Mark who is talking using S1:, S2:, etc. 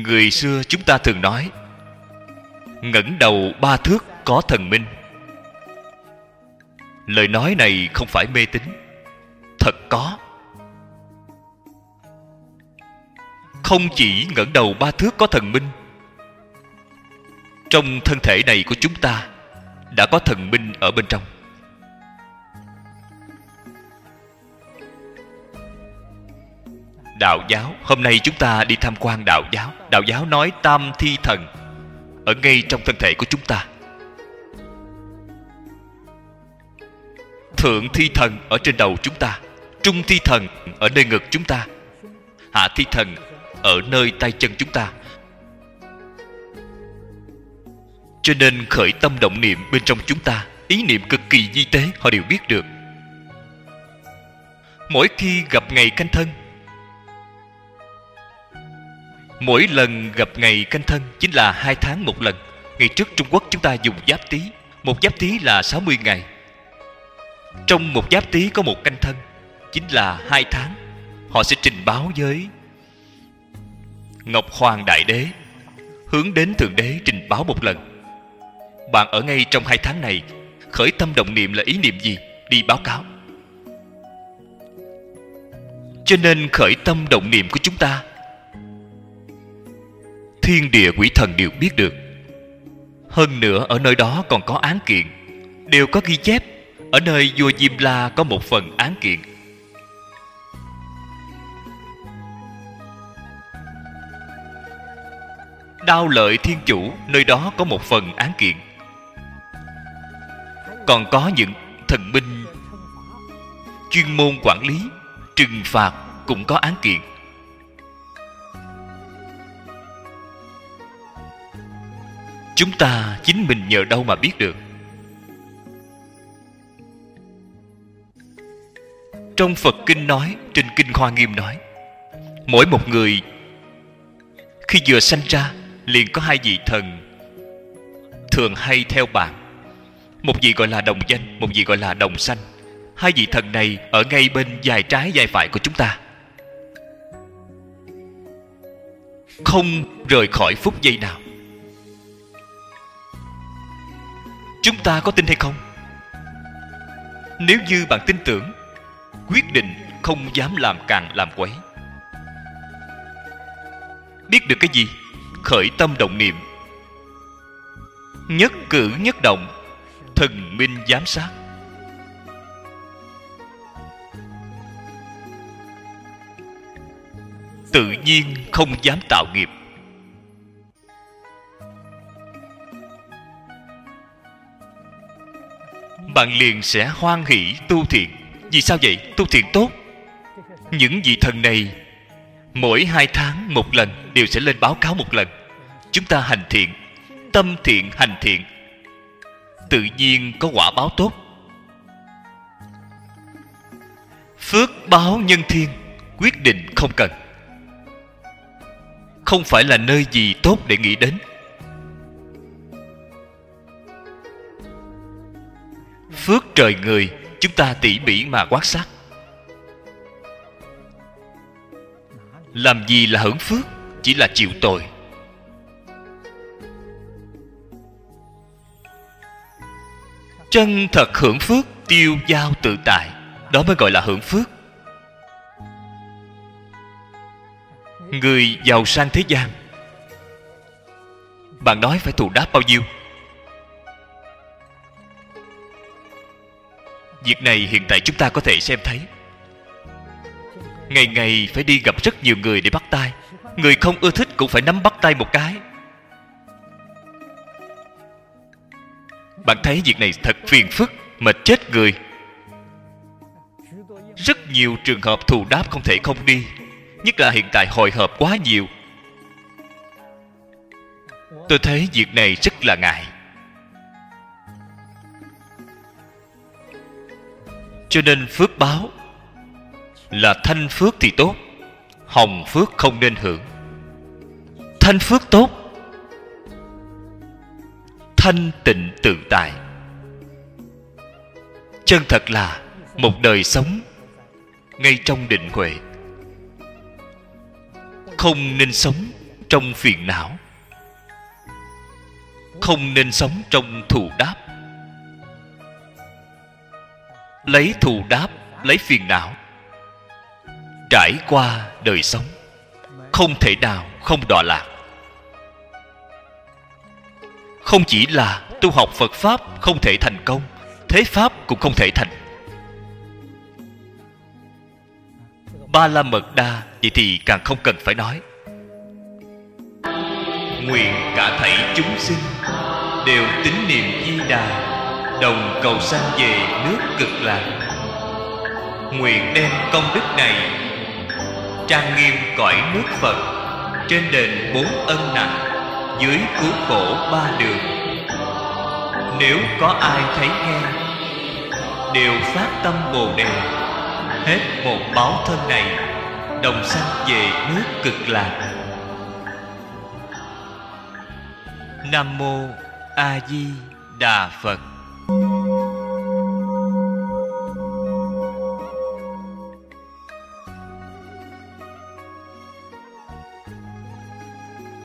S1: Người xưa chúng ta thường nói ngẩng đầu 3 thước có thần minh. Lời nói này không phải mê tín, thật có. Không chỉ ngẩng đầu 3 thước có thần minh, trong thân thể này của chúng ta đã có thần minh ở bên trong. Đạo giáo, hôm nay chúng ta đi tham quan đạo giáo. Đạo giáo nói tam thi thần ở ngay trong thân thể của chúng ta. Thượng thi thần ở trên đầu chúng ta, trung thi thần ở nơi ngực chúng ta, hạ thi thần ở nơi tay chân chúng ta. Cho nên khởi tâm động niệm bên trong chúng ta, ý niệm cực kỳ vi tế, họ đều biết được. Mỗi khi gặp ngày canh thân, mỗi lần gặp ngày canh thân chính là 2 tháng một lần. Ngày trước Trung Quốc chúng ta dùng Giáp Tý. Một Giáp Tý là 60 ngày. Trong một Giáp Tý có một canh thân, chính là 2 tháng. Họ sẽ trình báo với Ngọc Hoàng Đại Đế, hướng đến Thượng Đế trình báo một lần. Bạn ở ngay trong 2 tháng này, khởi tâm động niệm là ý niệm gì, đi báo cáo. Cho nên khởi tâm động niệm của chúng ta, thiên địa quỷ thần đều biết được. Hơn nữa ở nơi đó còn có án kiện, đều có ghi chép. Ở nơi vua Diêm La có một phần án kiện. Đao Lợi Thiên Chủ, nơi đó có một phần án kiện. Còn có những thần minh chuyên môn quản lý, trừng phạt cũng có án kiện. Chúng ta chính mình nhờ đâu mà biết được? Trong Phật Kinh nói, trên Kinh Hoa Nghiêm nói, mỗi một người khi vừa sanh ra liền có 2 vị thần thường hay theo bạn. Một vị gọi là đồng danh, một vị gọi là đồng sanh. 2 vị thần này ở ngay bên vai trái vai phải của chúng ta, không rời khỏi phút giây nào. Chúng ta có tin hay không? Nếu như bạn tin tưởng, quyết định không dám làm càn làm quấy. Biết được cái gì? Khởi tâm động niệm, nhất cử nhất động thần minh giám sát. Tự nhiên không dám tạo nghiệp. Bạn liền sẽ hoan hỷ tu thiện. Vì sao vậy? Tu thiện tốt. Những vị thần này mỗi 2 tháng một lần đều sẽ lên báo cáo một lần. Chúng ta hành thiện, tâm thiện hành thiện, tự nhiên có quả báo tốt. Phước báo nhân thiên quyết định không cần. Không phải là nơi gì tốt để nghĩ đến. Phước trời người chúng ta tỉ mỉ mà quan sát. Làm gì là hưởng phước? Chỉ là chịu tội. Chân thật hưởng phước, tiêu dao tự tại, đó mới gọi là hưởng phước. Người giàu sang thế gian, bạn nói phải thù đáp bao nhiêu? Việc này hiện tại chúng ta có thể xem thấy. Ngày ngày phải đi gặp rất nhiều người để bắt tay. Người không ưa thích cũng phải nắm bắt tay một cái. Bạn thấy việc này thật phiền phức, mệt chết người. Rất nhiều trường hợp thù đáp không thể không đi. Nhất là hiện tại hồi hộp quá nhiều. Tôi thấy việc này rất là ngại. Cho nên phước báo là thanh phước thì tốt, hồng phước không nên hưởng. Thanh phước tốt, thanh tịnh tự tại, chân thật là một đời sống ngay trong định huệ. Không nên sống trong phiền não, không nên sống trong thù đáp. Lấy thù đáp, lấy phiền não trải qua đời sống, không thể nào không đọa lạc. Không chỉ là tu học Phật Pháp không thể thành công, thế Pháp cũng không thể thành. Ba la mật đa vậy thì càng không cần phải nói. Nguyện cả thảy chúng sinh đều tín niệm Di Đà, đồng cầu sanh về nước Cực Lạc. Nguyện đem công đức này trang nghiêm cõi nước Phật, trên đền 4 ân nặng, dưới cứu khổ 3 đường. Nếu có ai thấy nghe, đều phát tâm Bồ Đề, hết một báo thân này, đồng sanh về nước Cực Lạc. Nam mô A Di Đà Phật.